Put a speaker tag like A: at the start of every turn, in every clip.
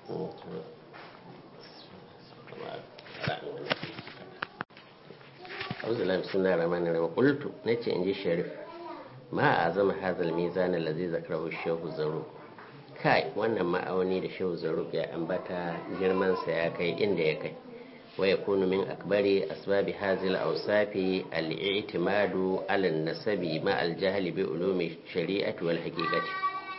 A: auzubillahi bismillahir rahmanir rahim qultu nace inji sharif ma azama hadal mizan allazi zakarahu shehu zaru kai wannan ma'auni da shehu zaru ya ambata girman sa ya kai inda ya kai wa yakunu min akbari asbabi hazil awsafi al-i'timadu ala an-nasabi ma al-jahli bi ulumi shari'ati wal haqiqati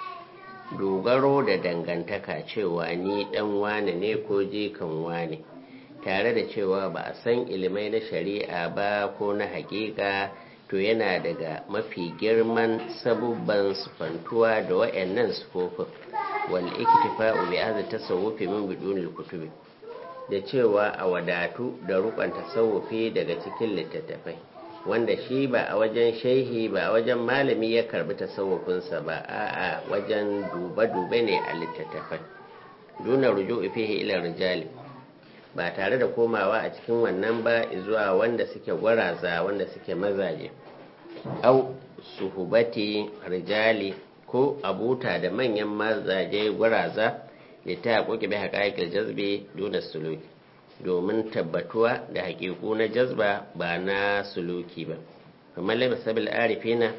A: dogaro da dangantaka cewa ni dan wane ne ko jikan wane tare da cewa ba a san ilimai na shari'a ba ko na hakika to yana daga mafi girman sabubban sufantuwa da wayannan sufofin wal iktifa'u bi hadha tasawufi min bidunil kutubi da cewa a wadatu da rukun tasawufi daga cikin littattafai wanda shi ba a wajen shehi ba a wajen malami ya karbi tasawufinsa ba a'a wajen duba-dube ne a littattafai duna ruju'i fihi ila rijali ba tare da komawa a cikin wannan ba zuwa wanda suke gwaraza wanda suke mazaje au suhubati rijali ko abuta da manyan mazaje gwaraza da ta haƙoƙi bai haƙaƙil jazbe duna suluki domin tabbatuwa da haƙiƙu na jazba ba na suluki ba kamar lai masabil arifina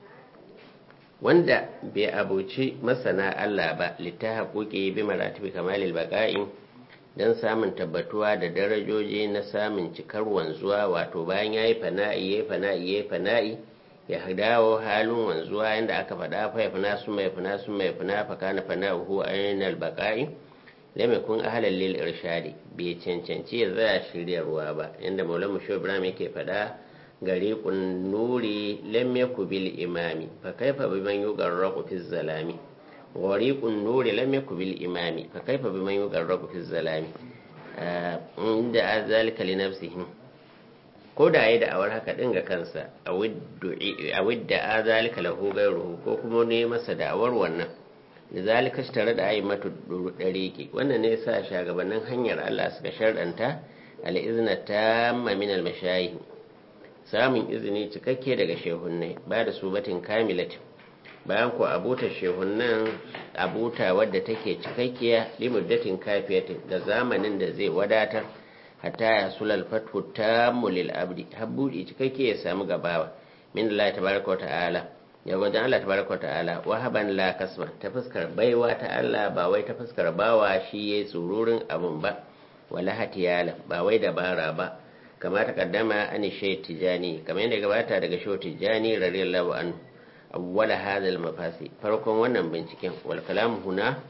A: wanda bai abuci masana Allah ba litta haƙoƙi bi maratibi kamalil baƙa'in don samun tabbatuwa da darajoji na samun cikar wanzuwa wato bayan ya yi fana'i ya dawo halin wanzuwa yadda aka faɗa fa ya fana su mai fana fa kana fana'uhu ainal baqa'i lam yakun ahlan lil irshadi bai cancanci ya zaya shiryarwa ba yanda maulana musho ibrahim yake faɗa gari kun nuri lam yakubil imami fa kaifa biman yugarraqu fi zalami wariqun nuri lam yakubil imami fa kaifa biman yugarraqu fi zalami inda zalika li nafsihi ko da yayi da awar haka din ga kansa a widda azalika lahu gairuhu ko kuma ne masa da'awar wannan lizalika tare da ayi matu dariki wannan ne yasa shagabannin hanyar Allah suka sharɗanta al-izna tamma min al-mashayikh samun izini cikakke daga shehunnai ba da subatin kamilatin bayan ku abuta shehunnan abuta wadda take cikakkiya limuddatin kafiyatin da zamanin da zai wadatar hatta ya sulal fathu tammu lil abdi habbudi cikakke ya samu gabawa min Allah tabaraka ta'ala ya wajen Allah tabaraka ta'ala wahaban la kasma ta fuskar baiwa ta Allah ba wai ta fuskar bawa shi yayi tsururin abun ba wala hatiyala ba wai dabara ba kamar ta kaddama an shay tijani kamar yadda gabata daga shay tijani radiyallahu anhu awwala hadha al-mafasi farkon wannan binciken wal kalam huna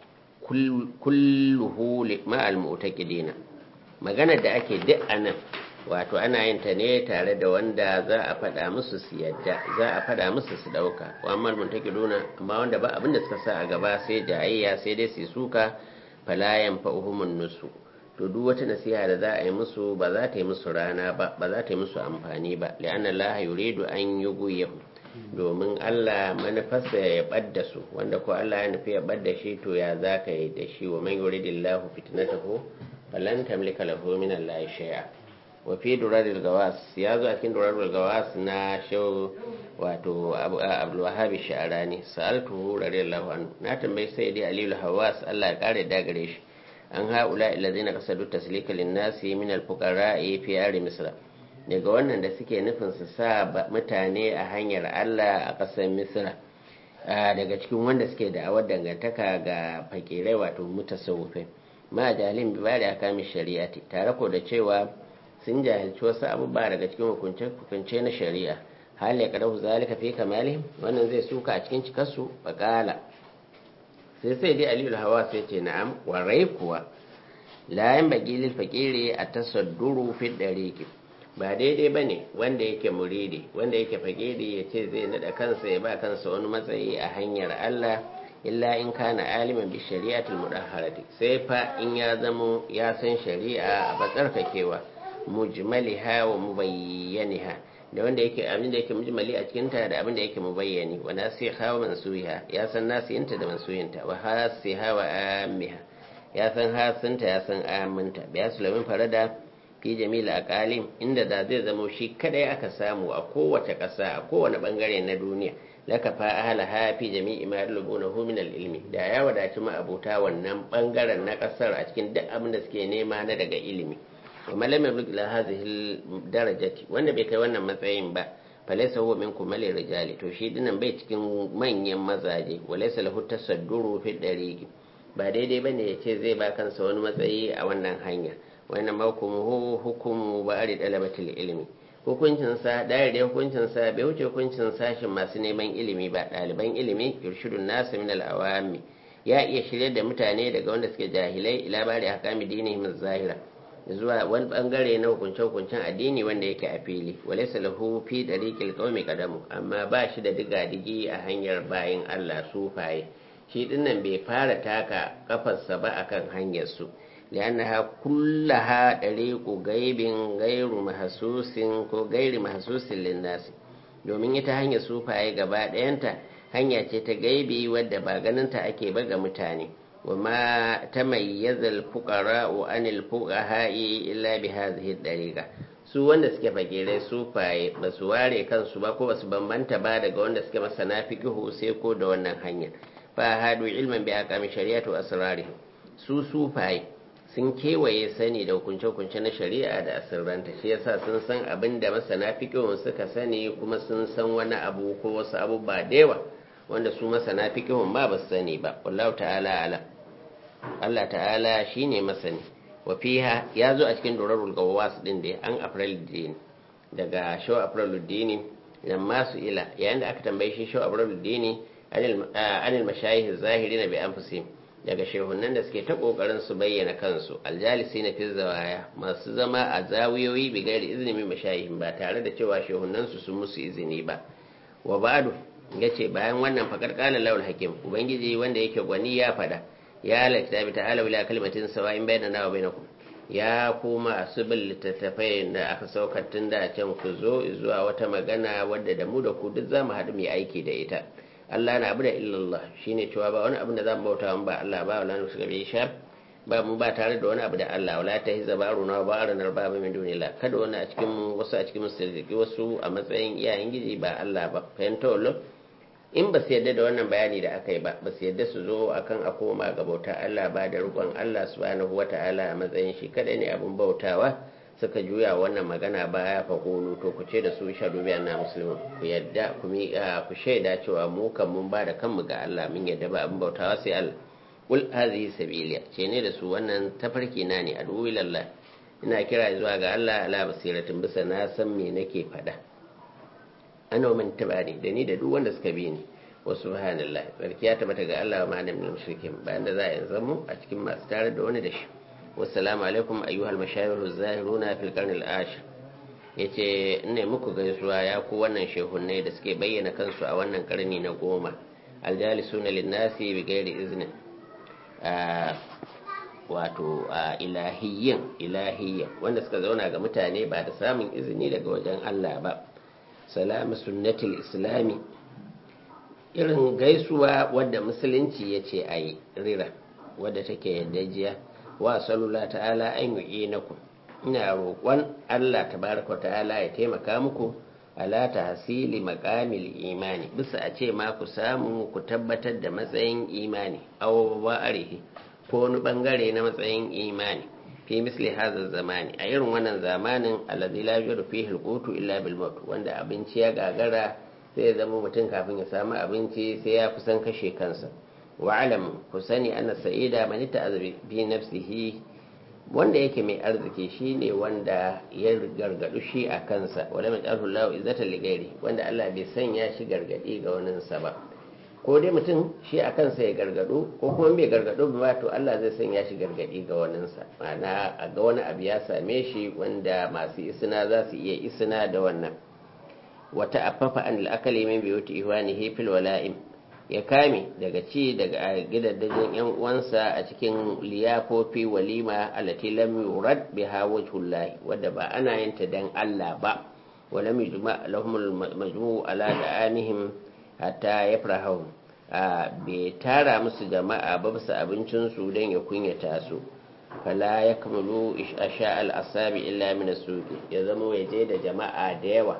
A: kulluhu ma al-mu'taqidina magana da ake duk anan wato ana yin ta ne tare da wanda za a faɗa musu su yadda za a faɗa musu su ɗauka wa amma mu'taqiduna amma wanda ba abinda suka sa a gaba sai jayayya sai dai su suka falayan fa'uhumun nusu to duk wata nasiha da za a yi musu ba za ta yi musu rana ba ba za ta yi musu amfani ba li'anna Allah yuridu an yughyihu domin Allah manufarsa ya ɓadda su wanda ko Allah ya nufi ya ɓadda shi to ya za ka yi da shi wa man yuridillahu fitnatahu falan tamlika lahu min Allah shay'a wa fi duraril gawas ya zo a cikin duraril gawas na shaw wato Abdul Wahhab Sha'rani sa'altuhu radiyallahu anhu na tambayi sayyidi Ali al-Hawas Allah ya kare da gare shi an haula alladhina qasadu taslika lin-nasi min al-fuqara'i fi ari misra daga wannan da suke nufin su sa mutane a hanyar Allah a ƙasar misra daga cikin wanda suke da'awar dangantaka ga fakirai wato mutasawwifai ma jahilin bi bada akamin shari'ati tare ko da cewa sun jahilci wasu abubuwa daga cikin hukunce na shari'a hal ya kadahu zalika fi kamali wannan zai suka a cikin cikarsu faqala sai dai aliyu hawa sai ce na'am warai kuwa la yan bagilil fakiri a tasadduru fi dariqi ba daidai bane wanda yake muridi wanda yake fakiri ya ce zai nada kansa ya ba kansa wani matsayi a hanyar Allah illa in kana aliman bi shari'atul mudahharati sai fa in ya zamo ya san shari'a a batsarkakewa mujmaliha wa mubayyaniha da wanda yake abin da yake mujmali a cikin ta da abin da yake mubayyani wa nasiha wa mansuha ya san nasiyinta da mansuyinta wa hasiha wa amiha ya san hasinta ya san aminta biya sulamin farada fi jamil aqalim inda da zai zamo shi kadai aka samu a kowace ƙasa a kowane bangare na duniya lakafa ahalaha fi jami'i ma yadlubunahu min al-ilmi da ya wadaci ma abuta wannan bangaren na kasar a cikin duk abin da suke nema na daga ilimi wa malam yablugh ila hadhihi darajati wanda bai kai wannan matsayin ba falaysa huwa minkum mal rijali to shi dinan bai cikin manyan mazaje walaysa lahu tasadduru fi dariqi ba daidai bane ya ce zai ba kansa wani matsayi a wannan hanya wannan mahkumu hukumu ba'ari dalabatil ilmi hukuncinsa da hukuncinsa bai wuce hukuncin sashin masu neman ilimi ba ɗaliban ilimi irshudun nasu min al'awami ya iya shirya da mutane daga wanda suke jahilai ila bari hakami dinihim zahira zuwa wani bangare na hukunce-hukuncen addini wanda yake a fili walaysa lahu fi dariqil qaumi qadamu amma ba shi da diga-digi a hanyar bayin Allah sufaye shi dinnan bai fara taka kafarsa ba akan hanyar su لأنها كلها طريق غيب غير محسوس ko gairi mahsusin linnasi domin ita hanyar sufaye gaba ɗayanta hanya ce ta gaibi wadda ba ganinta ake ba ga mutane wama tamayyaza al-fuqara wa anil fuqaha'i illa bi hadhihi dariqa su wanda suke fakirai sufaye ba su ware kansu ba ko ba su bambanta ba daga wanda suke masana fiqhu sai ko da wannan hanya fa hadu ilman bi aqami shari'atu asrarihi su sufaye sun kewaye sani da hukunce-hukunce na shari'a da asirranta shi yasa sun san abin da masana fiqhun suka sani kuma sun san wani abu ko wasu abubuwa da yawa wanda su masana fiqhun ba su sani ba wallahu ta'ala ala Allah ta'ala shine masani wa fiha yazo a cikin durarul gawas din da an afraluddin daga shaw afraluddin lamma su ila yayin da aka tambaye shi shaw afraluddin anil mashayikh zahirin bi anfusihim daga shehunan da suke ta kokarin su bayyana kansu aljalisi na fi zawaya masu zama a zawiyoyi bi gairi izini mashayihin ba tare da cewa shehunan su sun musu izini ba wa ba'du yace bayan wannan fakar qala lawul hakim ubangiji wanda yake gwani ya fada ya la kitabi ta'ala ila kalimatin sawa'in bainana wa bainakum ya kuma asbil littattafai da aka saukar tun da can ku zo zuwa wata magana wadda da mu da ku duk zamu haɗu mu aiki da ita Allah na abu da illallah shine cewa ba wani abu da zan bauta ba Allah ba wala nusu gabe sha ba mu ba tare da wani abu da Allah wala ta hiza ba runa ba ranar ba min dunillah kada wani a cikin wasu a cikin musulmi wasu a matsayin iyayen giji ba Allah ba fahimta wallo in ba su yadda da wannan bayani da aka yi ba ba su yadda su zo akan a koma ga bauta Allah ba da rukun Allah subhanahu wata'ala a matsayin shi kada ne abun bautawa suka juya wannan magana baya fa kulu to ku ce da su shadu bi anna muslimun ku yadda ku miƙa ku shaida cewa mu kan mun ba da kanmu ga Allah mun yadda ba abin bautawa sai Allah kul hazihi sabiliya ce ne da su wannan tafarki na ne adu ilallah ina kira zuwa ga Allah ala basiratin bisa na san me nake faɗa ana man tabani da ni da duk wanda suka bi ni wa subhanallah barki ya tabbata ga Allah wa ma'ana min mushrikin bayan da za a yanzu mu a cikin masu tare da wani da shi wassalamu alaikum ayyuhal mashayiru zahiruna fil qarn al ashir yace ne muku gaisuwa ya ku wannan shehunnai da suke bayyana kansu a wannan karni na 10 aljalisuna lin nasi bi ghairi iznin wato ilahiyyan wanda suka zauna ga mutane ba da samun izini daga wajen Allah ba salamu sunnatul islami irin gaisuwa wadda musulunci yace ayi rira wadda take yaddajiya wa sallallahu ta'ala an yu'inakum ina roƙon Allah tabaraka ta'ala ya taimaka muku ala tahsili maqamil imani bisa a ce ma ku samu ku tabbatar da matsayin imani aw ba'arihi ko wani bangare na matsayin imani fi misli hadha zamani a irin wannan zamanin alladhi la yujadu fihi alqutu illa bil maut wanda abinci ya gagara sai zama mutum kafin ya samu abinci sai ya kusan kashe kansa wa'alam ku sani ana sa'ida man ta'azzabi bi nafsihi wanda yake mai arziki shine wanda ya gargadu shi a kansa wala man ta'ala lahu izzatan li ghairi wanda Allah bai sanya shi gargadi ga wanin sa ba ko dai mutum shi a kansa ya gargado ko kuma bai gargado ba to Allah zai sanya shi gargadi ga wanin sa ma'ana a ga wani abu ya same shi wanda masu isna za su iya isna da wannan wata affafa an al-akali min biyuti ihwanihi fil wala'im ya kame daga ci daga gidajen yan uwansa a cikin liyafofi walima allati lam yurad biha wajhullahi wadda ba ana yin ta dan Allah ba wala yujma lahumul majmu ala da'amihim hatta yafrahu bai tara musu jama'a ba bisa abincin su dan ya kunyata su fala yakmulu asha al asabi illa min as ya zama yaje da jama'a da yawa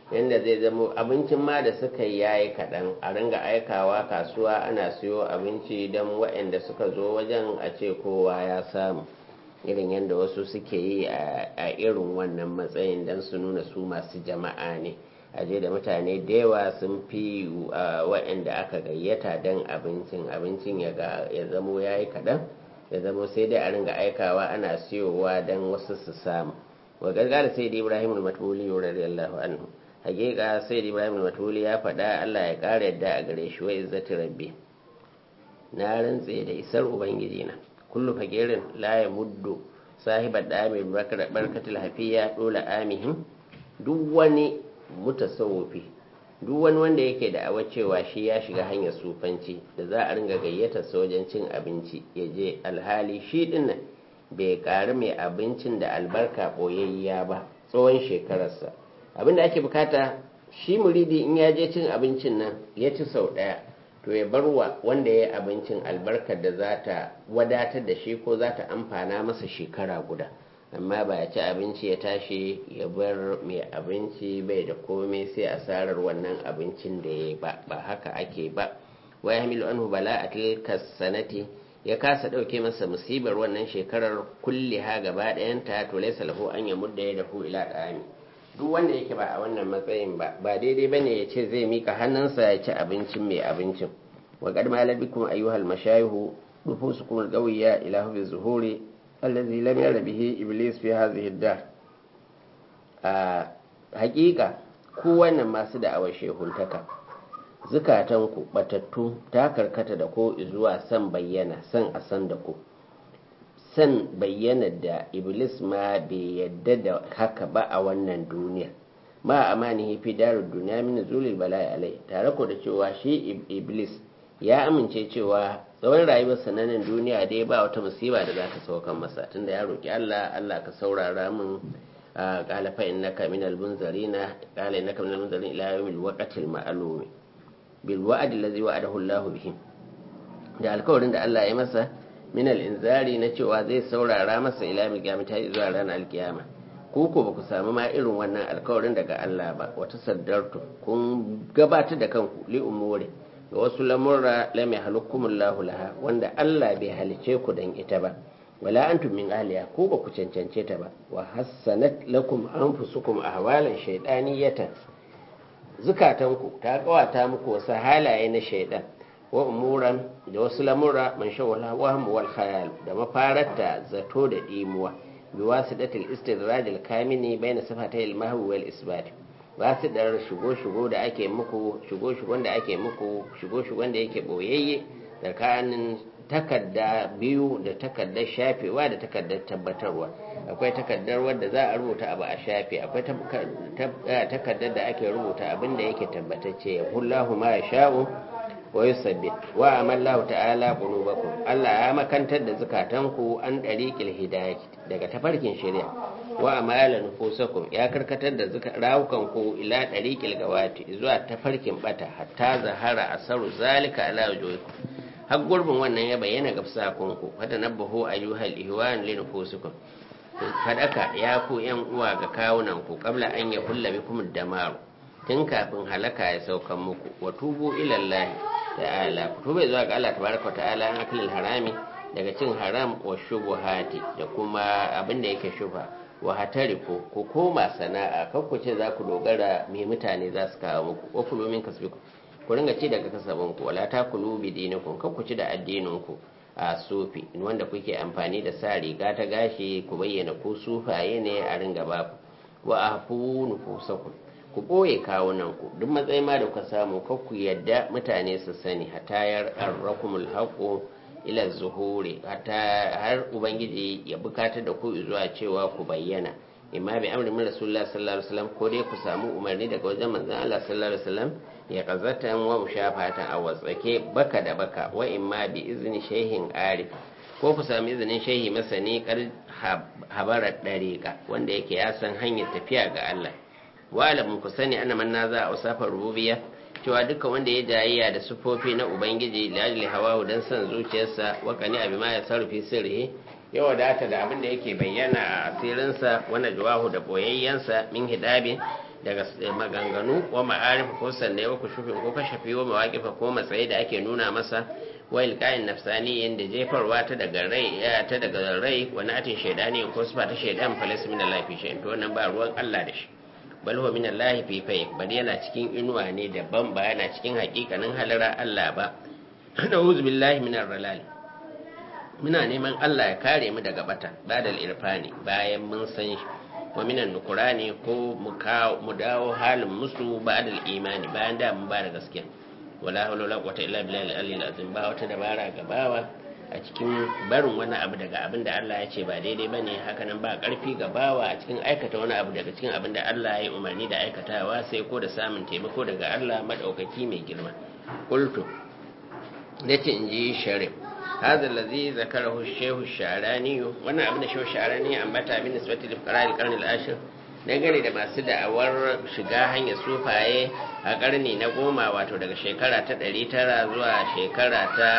A: yadda zai zamo abincin ma da suka yi yayi kaɗan a ringa aikawa kasuwa ana siyo abinci don waɗanda suka zo wajen a ce kowa ya samu irin yadda wasu suke yi a irin wannan matsayin don su nuna su masu jama'a ne aje da mutane da yawa sun fi waɗanda aka gayyata don abincin ya zamo yayi kaɗan ya zamo sai dai a ringa aikawa ana siyowa don wasu su samu wa gargara sai da ibrahim al-matuli radiyallahu anhu hakika sai da ibrahim al-matuli ya faɗa Allah ya ƙara yadda a gare shi wa izzati rabbi na rantse da isar ubangiji na kullu fakirin la ya muddu sahibar da mai barkatul hafiya dole amihim duk wani mutasawufi duk wani wanda yake da awa cewa shi ya shiga hanyar sufanci da za a ringa gayyata sa wajen cin abinci ya je alhali shi dinnan bai ƙari mai abincin da albarka boyayya ba tsawon shekararsa abinda ake bukata shi muridi in ya je cin abincin nan ya ci sau ɗaya to ya bar wa wanda ya yi abincin albarkar da za ta wadatar da shi ko za ta amfana masa shekara guda amma ba ya ci abinci ya tashi ya bar mai abinci bai da komai sai asarar wannan abincin da ya ba ba haka ake ba wa ya hamilu anhu bala a tilka sanati ya kasa ɗauke masa musibar wannan shekarar kulli ha gaba ɗayanta to laisa lahu an ya mudda ya dahu ila ɗami duk wanda yake ba a wannan matsayin ba daidai bane ya ce zai mika hannunsa ya ci abincin mai abincin wa qad ma labikum ayyuhal mashayihu nufusukum alqawiyya ila hubbi zuhuri allazi lam yara bihi iblis fi hadhihi ad-dar a haƙiƙa ku wannan masu da'awar shehuntaka zukatanku batattu ta karkata da ko zuwa san bayyana san a san da ku san bayyana da iblis ma bai yadda da haka ba a wannan duniya ma amanihi fi darud duniya min zulil bala'i alai tare ko da cewa shi iblis ya amince cewa tsawon rayuwar sanannen duniya dai ba wata musiba da za ta saukan masa tunda ya roki Allah Allah ka saurara min qala fa innaka minal munzarina qala innaka minal munzarin ila yawmil waqtil ma'lum bil wa'd allazi wa'adahu Allah bihi da alkawarin da Allah ya masa minal inzari na cewa zai saurara masa ila milkiyama ta zuwa ranar alkiyama ko ba ku samu ma irin wannan alkawarin daga Allah ba wata saddartu kun gabatar da kanku li umuri ga wasu lamurra lam yahlukumullahu laha wanda Allah bai halice ku dan ita ba wala antum min ahliya ko ba ku cancance ta ba wa hassanat lakum anfusukum ahwalan shaytaniyatan zukatanku ta kawata muku wasu halaye na shaydan wa umuran da wasu lamura man shawala wahmu wal khayal da mafarata zato da dimuwa bi wasidatil istidraj al kamini bayna sifatay al mahwi wal isbat wasidar shigo da ake muku shigo da ake muku shigo da yake boyayye tsakanin takarda biyu da takardar shafewa da takardar tabbatarwa akwai takardar wadda za a rubuta abu a shafe akwai takardar da ake rubuta abin da yake tabbatacce ya hullahu ma ya sha'u wa yusabbit wa amallahu ta'ala qulubakum Allah ya makantar da zukatanku an dariqil hidayah daga tafarkin shari'a wa amala nufusakum ya karkatar da rawukanku ila dariqil gawati zuwa tafarkin bata hatta zahara asaru zalika ala wujuhikum har gurbin wannan ya bayyana ga fusakunku fata nabbahu ayyuhal ihwan li nufusikum fadaka ya ku yan uwa ga kawunan ku kabla an ya hulla bikum damaru tun kafin halaka ya saukan muku wa tubu ila Allah ta'ala ku tuba zuwa ga Allah tabaraka ta'ala an akilil harami daga cin haram wa shubuhati da kuma abin da yake shubha wa hatariku ku koma sana'a kar ku ce za ku dogara me mutane za su kawo muku wa kulu min kasbikum ku ringa ci daga kasabinku wala takulu bi dinikum kar ku ci da addininku a sufi wanda kuke amfani da sa riga ta gashi ku bayyana ko sufaye ne a ringa ba ku wa afu nufusakum ku boye kawunan ku duk matsayin ma da kuka samu kar ku yadda mutane su sani hatta yar arrakumul haqu ila zuhuri hatta har ubangiji ya bukatar da ku zuwa cewa ku bayyana imma bi amri min rasulullah sallallahu alaihi wasallam ko dai ku samu umarni daga wajen manzon Allah sallallahu alaihi wasallam ya qazatan wa mushafatan a watsake baka da baka wa imma bi izni shehin arif ko ku sami izinin shehi masani kar habarar dariqa wanda yake ya san hanyar tafiya ga Allah wa alamun ku sani ana man naza a usafar rububiyya cewa duka wanda ya jayayya da sufofi na ubangiji lajili hawahu dan san zuciyarsa wa kani abi ma ya sarfi sirri ya wadata da abin da yake bayyana a asirinsa wani jawahu da boyayyansa min hidabi daga maganganu wa ma'arif ko sanne wa kushufin ko kashafi wa mawaqifa ko matsayi da ake nuna masa wa ilqa'in nafsani yanda jefarwa ta daga rai wa natin shaydani ko sifa ta shaydan falas min Allah fi shay'in to wannan ba ruwan Allah da shi bal huwa min Allah fi fay bal yana cikin inuwa ne daban ba yana cikin hakikanin halara Allah ba na'udzu billahi minar ralal muna neman Allah ya kare mu daga bata badal irfani bayan mun san shi wa minan nukurani ko mu dawo halin musu badal imani bayan da mun ba da gaskiya wala hawla wala quwwata illa billahi al-aliyyil azim ba wata dabara gabawa a cikin barin wani abu daga abin da Allah ya ce ba daidai bane haka nan ba karfi gabawa a cikin aikata wani abu daga cikin abin da Allah ya yi umarni da aikatawa sai ko da samun taimako daga Allah madaukaki mai girma qultu nace inji sharif هذا الذي ذكره الشيخ الشعراني وانا ابن الشيخ الشعراني ambata bin nisbati lil qara'il qarn al-ashir dangane da masu da'awar shiga hanyar sufaye a karni na 10 wato daga shekara ta 900 zuwa shekara ta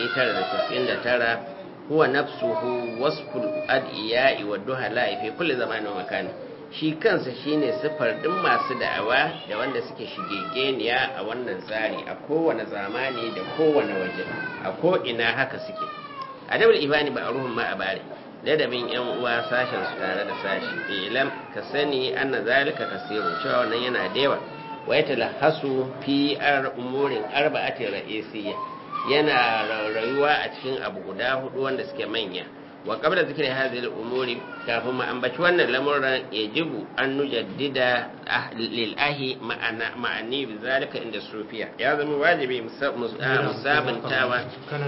A: 999 huwa nafsuhu wasful adiya'i wa duhala fi kulli zamanin wa makani shi kansa shine sifar din masu da'awa da wanda suke shigegeniya a wannan tsari a kowane zamani da kowane waje a ko ina haka suke adabul ibani ba ruhun ma a bare ladabin yan uwa sashen su tare da sashi ilam ka sani anna zalika kasiru cewa wannan yana da yawa wa yatalhasu fi umurin arba'ati ra'isiyya yana rayuwa a cikin abu guda hudu wanda suke manya wa qabla zikri hadhihi al-umuri kafin mu ambaci wannan lamuran yajibu an nujaddida lil ahi ma'ani bi zalika inda sufiya ya zama wajibi musabantawa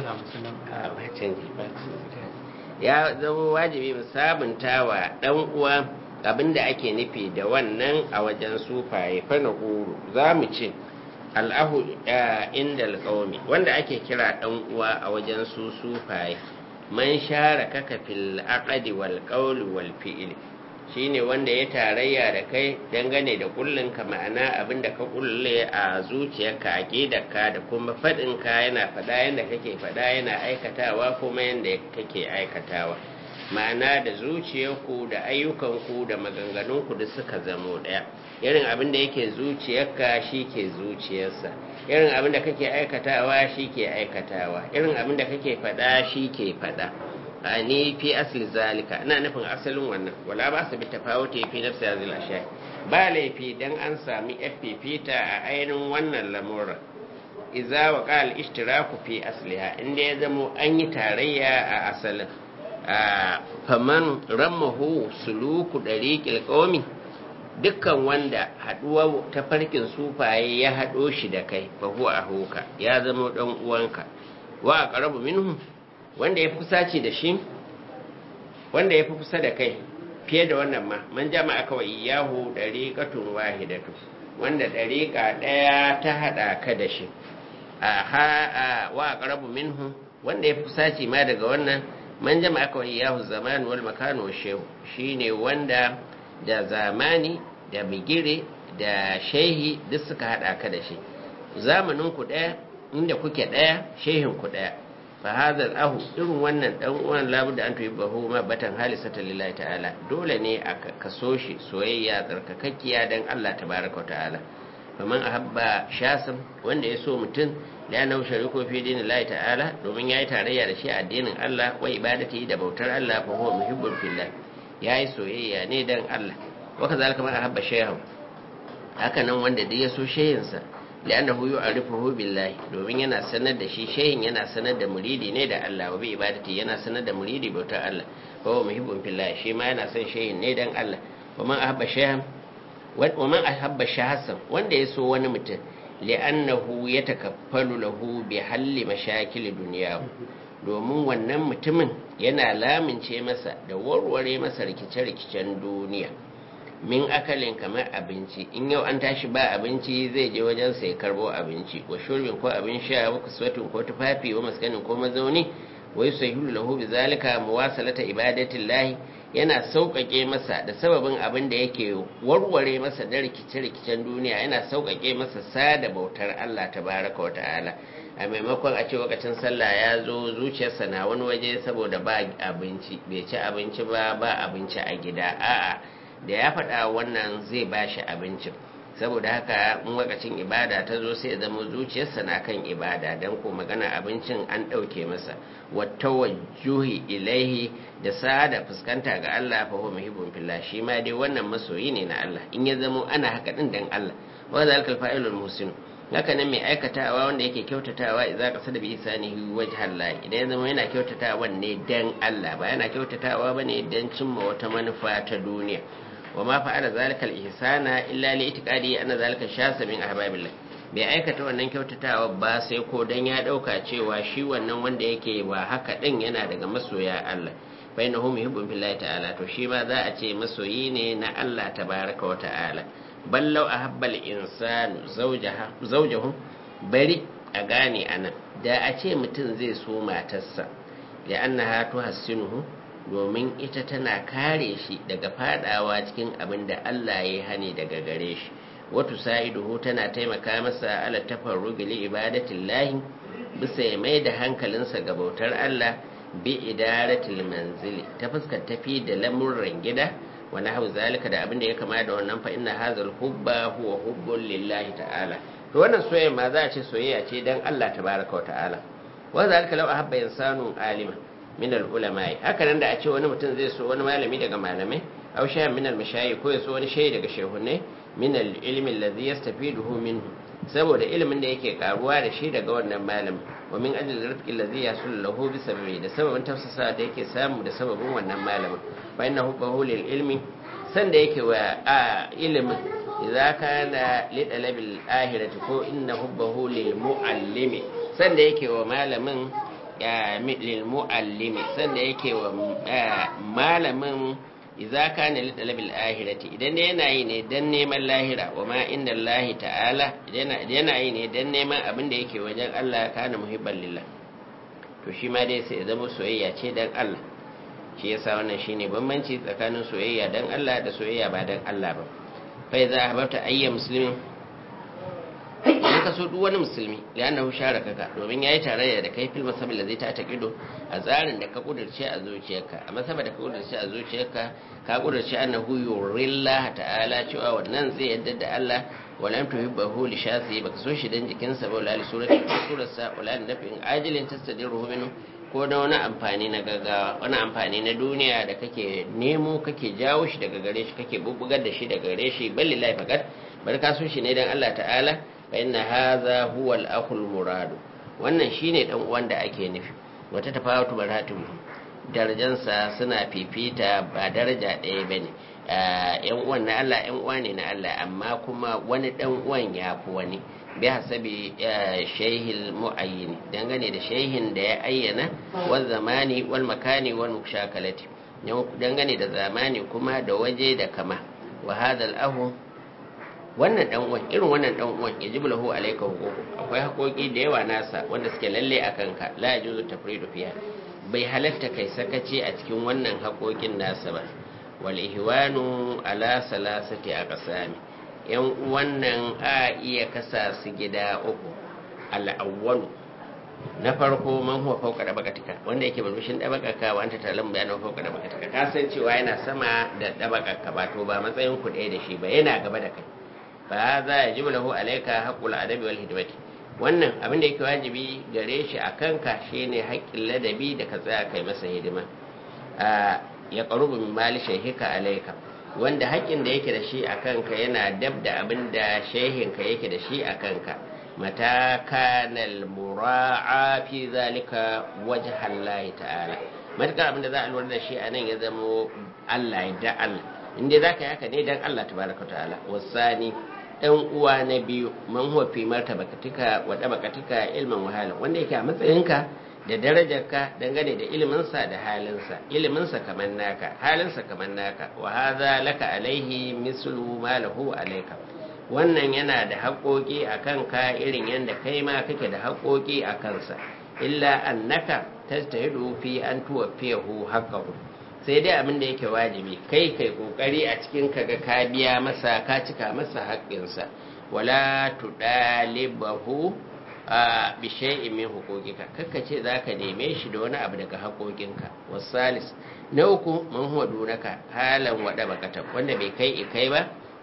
A: ya zama wajibi musabantawa dan uwa abinda ake nufi da wannan a wajen sufaye fa na guru zamu ce al'ahu inda alqawmi wanda ake kira dan uwa a wajen su sufaye man share kaka fil aqdi wal qawli wal fi'li shine wanda ya tarayya da kai dangane da kullun ka ma'ana abinda ka kulle a zuciyarka aqidarka da kuma fadin ka yana fada yanda kake fada yana aikatawa kuma yanda kake aikatawa ma'ana da zuciyarku da ayyukanku da maganganunku da suka zamo daya irin abinda yake zuciyarka shi ke zuciyarsa irin abin da kake aikatawa shi ke aikatawa irin abin da kake fada shi ke fada a ni fi asli zalika ina nufin asalin wannan wala ba su bi tafawuti fi nafsi hazil ashay ba laifi dan an sami fifita a ainihin wannan lamura idza wa qal ishtiraku fi asliha inda ya zamo an yi tarayya a asalin faman ramahu suluku dariqil qawmi dukkan wanda haduwa ta farkin sufaye ya hado shi da kai fa huwa ahuka ya zama dan uwanka wa aqrabu minhu wanda ya fi kusaci da shi wanda ya fi kusa da kai fiye da wannan ma man jama'a kawai iyahu dariqatun wahidatu wanda dariqa daya ta hada ka da shi wa aqrabu minhu wanda ya fi kusaci ma daga wannan man jama'a kawai iyahu zaman wal makan wa shehu shine wanda da zamani da bigire da shehi duk suka hada ka da shi zamanin ku daya inda kuke daya shehin ku daya fa hadal ahu irin wannan dan uwan labuda an tuyi bahu ma batan halisata lillahi ta'ala dole ne a kaso shi soyayya tsarkakakkiya dan Allah tabaraka ta'ala faman ahabba shasim wanda ya so mutum da yana shariku fi dinillahi ta'ala domin yayi tarayya da shi a addinin Allah wa ibadati da bautar Allah fa huwa muhibbun fillah yayi soyayya ne dan Allah wa kazalika man ahabba shay'an haka nan wanda duk ya so shayinsa li'annahu yu'arifuhu billahi domin yana sanar da shi shayin yana sanar da muridi ne da Allah wa bi ibadati yana sanar da muridi bautar Allah fa huwa muhibbun fillah shi ma yana son shayin ne dan Allah wa man ahabba shay'an wa man ahabba shahsan wanda ya so wani mutum li'annahu yatakaffalu lahu bi halli mashakil dunyahu domin wannan mutumin yana lamince masa da warware masa rikice-rikicen duniya min akalin kamar abinci in yau an tashi ba abinci zai je wajen sai karbo abinci wa shurbin ko abin sha wa kuswatin ko tufafi wa maskanin ko mazauni wa yusahilu lahu bizalika muwasalata ibadatillahi yana sauƙaƙe masa da sababin abin da yake warware masa da rikice-rikicen duniya yana sauƙaƙe masa sada bautar Allah tabaraka wa ta'ala a maimakon a ce lokacin sallah ya zo zuciyarsa na wani waje saboda ba abinci bai ci abinci ba abinci a gida a'a da ya faɗa wannan zai ba shi abincin saboda haka in lokacin ibada ta zo sai ya zama zuciyarsa na kan ibada dan ko magana abincin an ɗauke masa wata wajuhi ilaihi da sada fuskanta ga Allah fa huwa muhibbun fillah shi ma dai wannan masoyi ne na Allah in ya zama ana haka din dan Allah wa zalikal fa'ilul muhsin haka nan mai aikatawa wanda yake kyautatawa idza qasada bi isanihi wajhallahi idan ya zama yana kyautatawa ne dan Allah ba yana kyautatawa bane dan cimma wata manufa ta duniya wa ma fa'ala zalikal ihsana illa li itiqadi anna zalika shasa min ahbabillah bai aikata wannan kyautatawa ba sai ko dan ya dauka cewa shi wannan wanda yake ba haka din yana daga masoya Allah fa innahu muhibbun billahi ta'ala to shi ma za a ce masoyi ne na Allah tabaraka wa ta'ala ballau a habbal insanu zaujahu bari a gane anan da a ce mutum zai so matarsa da annaha tuhassinuhu domin ita tana kare shi daga fadawa cikin abin da Allah ya hani daga gare shi wato sa'iduhu tana taimaka masa ala tafarrugi li ibadatillahi bisa ya mai da hankalinsa ga bautar Allah bi idaratil manzili ta fuskar tafi da lamurran gida wa nahwu zalika da abin da ya kama da wannan fa inna hazal hubba huwa hubbun lillahi ta'ala to wannan soyayya ma za a ce soyayya ce dan Allah tabaraka wa ta'ala wa zalika law ahabba insanu alima min al ulama haka nan da a ce wani mutum zai so wani malami daga malamai aw shay'an min al mashayikh ko ya so wani shayi daga shehunne min al ilmi alladhi yastafiduhu minhu saboda ilimin da yake karuwa da shi daga wannan malamin wa min ajli rizqi allazi yasul lahu bi sababi da sababin tafsasa da yake samu da sababin wannan malamin fa inna hubbahu lil ilmi san da yake wa ilimin idza kana li talabil ahirati ko inna hubbahu lil muallimi san da yake wa malamin lil muallimi san da yake wa malamin idza kana li talabil ahirati idan yana yi ne dan neman lahira wa ma inda Allah ta'ala idan yana yi ne dan neman abin da yake wajen Allah kana muhibban lillah to shi ma dai sai zama soyayya ce dan Allah shi yasa wannan shine bambanci tsakanin soyayya dan Allah da soyayya ba dan Allah ba fa idza ahbabta ayya muslimin in ka so duk wani musulmi li'annahu sharakaka domin yayi tarayya da kai fil masabil ladzi ta taqidu a tsarin da ka kudurce a zuciyarka a masaba da ka kudurce a zuciyarka ka kudurce annahu yurillah ta'ala cewa wannan zai yadda da Allah wala tuhibbahu li shasi baka so shi dan jikinsa ba wala li surati surarsa wala li nafin ajilin tastadiruhu minhu ko da wani amfani na gaggawa wani amfani na duniya da kake nemo kake jawo shi daga gare shi kake bubbugar da shi daga gare shi ballillahi faqat bar ka so shi ne dan Allah ta'ala fa inna hadha huwa al-akhul murad wannan shine dan uwan da ake nufi wata tafawutu baratun darajansa suna fifita ba daraja ɗaya bane yan uwan na Allah yan uwa ne na Allah amma kuma wani dan uwan ya fi wani bi hasabi shayhil muayyin dangane da shehin da ya ayyana wal zamani wal makani wal mukshakalati dangane da zamani kuma da waje da kama wa hadal ahu wannan dan uwan irin wannan dan uwan yajibu lahu alayka huquq akwai haƙoƙi da yawa nasa wanda suke lalle akan ka la yajuzu tafridu fiha bai halatta kai sakaci a cikin wannan haƙoƙin nasa ba wal ihwanu ala salasati aqsami yan wannan a iya kasa su gida uku al awwalu na farko man huwa fawqa dabaqatika wanda yake burbushin dabaqaka wa anta talam bayanan fawqa dabaqatika ka san cewa yana sama da dabaqaka ba to ba matsayin ku ɗaya da shi ba yana gaba da kai fa za ya jibu lahu alaika haqqul adabi wal hidmati wannan abin da yake wajibi gare shi akan ka shine haƙƙin ladabi da ka tsaya kai masa hidima ya qarubu min mali shaykhika alaika wanda haƙƙin da yake da shi akan ka yana dab da abin da shehin ka yake da shi akan ka mata kana al mura'a fi zalika wajha Allah ta'ala matakar abin da za a lura da shi anan ya zamo Allah ya da Allah inda zaka yi haka ne dan Allah tabaraka ta'ala wasani dan uwa na biyu man huwa fi martabakatika wa dabakatika ilman wahala wanda yake a matsayinka da darajarka dangane da iliminsa da halinsa iliminsa kamar naka halinsa kamar naka wa hadha laka alaihi mislu ma lahu alayka wannan yana da haƙoƙi a kanka irin yadda kai ma kake da haƙoƙi a kansa illa annaka tajtahidu fi an tuwaffiyahu haqqahu sai dai abin da yake wajibi kai kokari a cikin kaga ka biya masa ka cika masa haƙƙinsa wala tudalibahu bi shay'in min huquqika kakkace zaka neme shi da wani abu daga haƙoƙinka wasalis na uku man huwa dunaka halan wada bakata wanda bai kai ba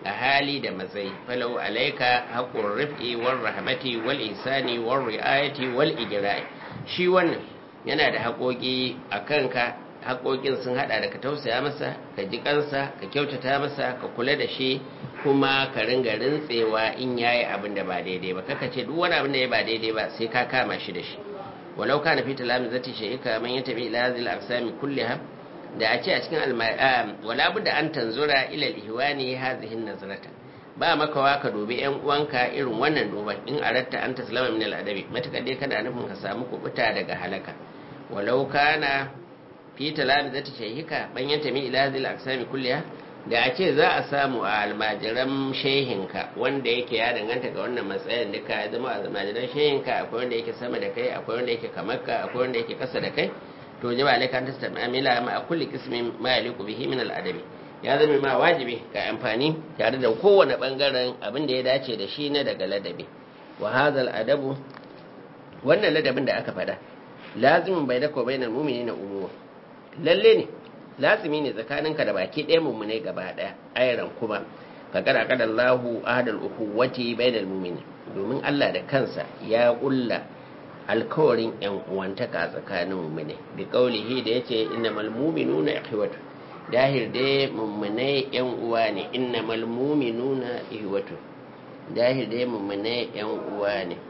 A: a hali da matsayi falau alaika haqqur rifqi war rahmati wal ihsani war riayati wal ijra'i shi wannan yana da haƙoƙi a kanka. Haƙoƙin sun haɗa da ka tausaya masa, ka ji kansa, ka kyautata masa, ka kula da shi, kuma ka ringa rintsewa in yayi abin da ba daidai ba. Kaka ce duk wani abin da ya ba daidai ba sai ka kama shi da shi. Walau kana fi talamizati shay'ika man yatabi ila hadhihi al-aqsami kulliha, da a ce a cikin wala budda an tanzura ila al-ihwani hadhihi an-nazrata. Ba makawa ka dubi yan uwanka irin wannan duban in aratta an taslama min al-adabi, matakar dai kana nufin ka samu kubuta daga halaka. Walau kana fi talamizati shayhika man yantami ila hadhihi al-aqsami kulliha, da a ce za a samu a almajiran shehinka wanda yake ya danganta ga wannan matsayin duka ya zama almajiran shehinka akwai wanda yake sama da kai, akwai wanda yake kamarka, akwai wanda yake kasa da kai, to jaba alaika an tastamila ma kulli qismin ma yaliqu bihi min al-adabi, ya zama ma wajibi ka amfani tare da kowane bangaren abin da ya dace da shi na daga ladabi. Wa hadha al-adabu, wannan ladabin da aka faɗa lazimin bainaka wa bainal mu'minina umuma, lalle ne lazimi ne tsakaninka da baki ɗaya mummune gaba ɗaya ayran kuma faqad aqada Allahu ahadal ukhuwati bainal mu'minin, domin Allah da kansa ya kulla alkawarin yan uwantaka tsakanin mummune bi qaulihi da yace innamal mu'minuna ikhwatu, dahir dai mummune yan uwa ne, innamal mu'minuna ikhwatu, dahir dai mummune yan uwa ne.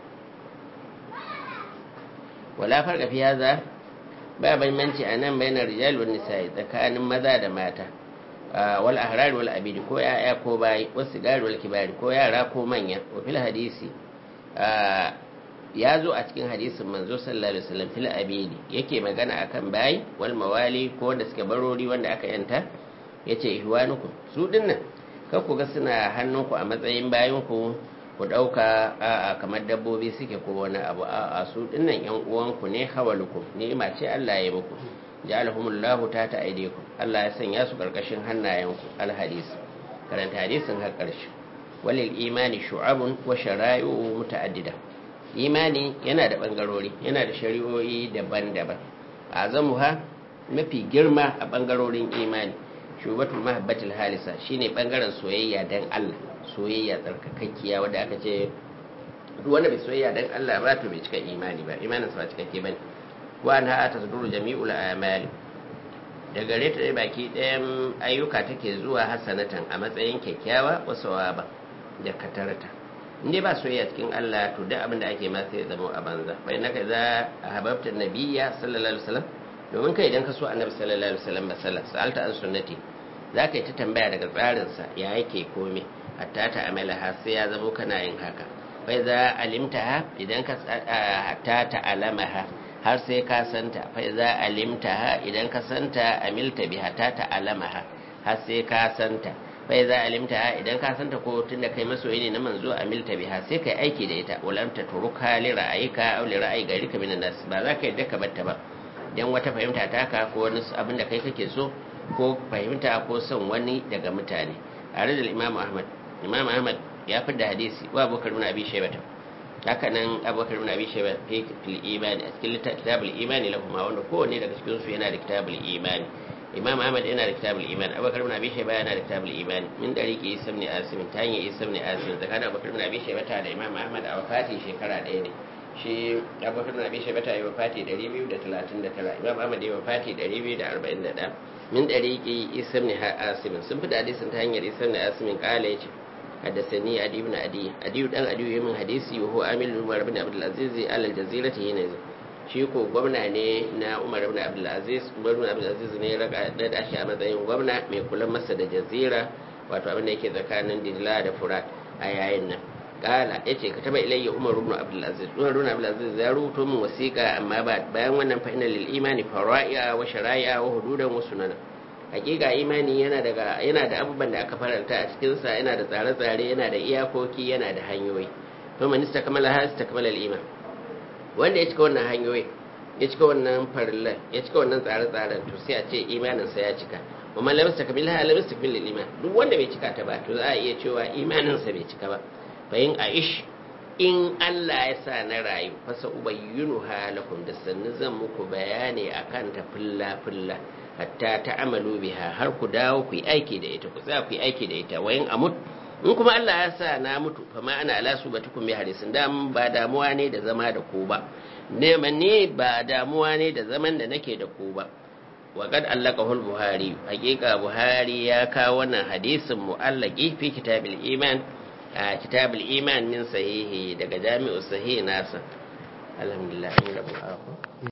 A: Wala farqa fi hadha, ba bambanci a nan bayanar rijal wal nisa'i tsakanin maza da mata, wal ahrar wal abidi ko yaya ko bayi, wasu sigari wal kibari ko yara ko manya. Wa fil hadisi ya zo a cikin hadisin manzo sallallahu alaihi wasallam fil abidi yake magana akan bayi wal mawali ko wanda suke barori wanda aka yanta, yace ihwanukum, su dinnan kar ku ga suna hannunku a matsayin bayinku ku ɗauka a'a kamar dabbobi suke ko wani abu, a'a su dinnan yan uwanku ne, hawalukum ni'ima ce Allah ya muku, ja'alahumullahu ta aydikum, Allah ya sanya su karkashin hannayenku. Alhadis, karanta hadisin har karshe. Walil imani shu'abun wa shara'i'u muta'addida, imani yana da bangarori, yana da shari'o'i daban-daban. Azamuha, mafi girma a bangarorin imani, shubatul mahabbatil halisa, shine bangaren soyayya dan Allah, soyayya tsarkakakkiya wanda aka ce duk wanda bai soyayya dan Allah ba to bai cika imani ba, imanin sa ba cikakke bane. Wa anha tasduru jami'ul a'mal, da gare ta baki ɗayan ayyuka take zuwa hasanatan a matsayin kyakkyawa wa sawaba da katarata. Inde ba soyayya cikin Allah to duk abin da ake ma sai ya zama a banza. Fa innaka za ahabbta nabiyya sallallahu alaihi wasallam, domin kai idan ka so annabi sallallahu alaihi wasallam sallallahu sa'alta an sunnati, zaka yi ta tambaya daga tsarinsa ya yake komai, hatta ta amalaha sai ya zamo kana yin haka. Fai za alimtaha, idan ka hatta ta alamaha har sai ka santa. Fai za alimtaha, idan ka santa amilta bi hatta ta alamaha har sai ka santa. Fai za alimtaha, idan ka santa ko tunda kai masoyi ne na manzo amilta bi har sai kai aiki da ita. Walam ta turuka li ra'ayika aw li ra'ayi garika minan nas, ba za ka yadda ka batta ba dan wata fahimta taka ko wani abin da kai kake so ko fahimta ko son wani daga mutane. A rajul Imam Ahmad ya fi da hadisi wa Abubakar ibn Abi Shaybah, haka nan Abubakar ibn Abi Shaybah fil imani, a cikin kitabul imani lahuma, wanda kowanne daga cikin su yana da kitabul imani. Imam Ahmad yana da kitabul imani, Abubakar ibn Abi Shaybah yana da kitabul imani. Min dariqi Isa ibn Asim, ta hanyar Isa ibn Asim, tsakanin Abubakar ibn Abi Shaybah da Imam Ahmad a wafati shekara ɗaya ne. Shi Abubakar ibn Abi Shaybah ya wafati 239, Imam Ahmad ya wafati 241. Min dariqi Isa ibn Asim, sun fi da hadisin ta hanyar Isa ibn Asim, kala yace حدثني عدي بن عدي دان عدي من حديثي وهو عامل عمر بن عبد العزيز على الجزيرة هنا. shi ko gwamna ne na Umar ibn Abdul Aziz. Umar ibn Abdul Aziz ne ya da shi a matsayin gwamna mai kula masa da jazira, wato abin da yake tsakanin Dilla da Furat a yayin nan. Kala yace ka taba ilayya Umar ibn Abdul Aziz. Umar ibn Abdul Aziz ya rubuto min wasiqa, amma bayan wannan fa inna lil imani fara'i'a wa shara'i'a wa hududan wa sunana. Hakika imani yana da abubuwan da aka faranta a cikin sa, yana da tsare-tsare, yana da iyakoki, yana da hanyoyi. To man istakmala ha istakmala al-iman, wanda ya cika wannan hanyoyi, ya cika wannan farilla, ya cika wannan tsare-tsaren, to sai a ce imanin sa ya cika. Wa man lam istakmilha lam istakmil al-iman, duk wanda bai cika ta ba to za a iya cewa imanin sa bai cika ba. Fa in aish, in Allah ya sa na rayu, fa sa ubayyinu halakum, da sannu zan muku bayani akan ta fulla hatta ta'amalu biha har ku dawo ku yi aiki da ita ku tsaya ku yi aiki da ita wayin amut in kuma Allah ya sa na mutu fa ma ana ala subatukum bi harisin da ba damuwa ne da zama da ku ba neman ne ba damuwa ne da zaman da nake da ku ba wa qad allaqahu al-buhari haqiqa buhari ya kawo wannan hadisin mu'allaqi fi kitabil iman a kitabul iman min sahihi daga jami'u sahih nasa alhamdulillah rabbil alamin